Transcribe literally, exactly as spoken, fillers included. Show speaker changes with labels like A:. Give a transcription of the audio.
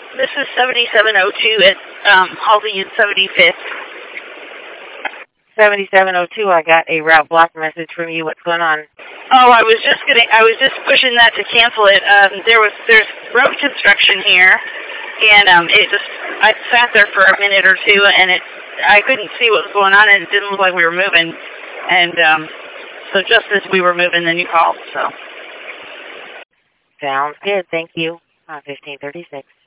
A: This is seventy-seven oh two at um, Halsey and seventy-fifth.
B: seventy-seven oh two, I got a route block message from you. What's going on?
A: Oh, I was just getting, I was just pushing that to cancel it. Um, there was, there's road construction here, and um, it just, I sat there for a minute or two, and it, I couldn't see what was going on, and it didn't look like we were moving. And um, so just as we were moving, then you called. So.
B: Sounds good. Thank you. Uh, fifteen thirty-six.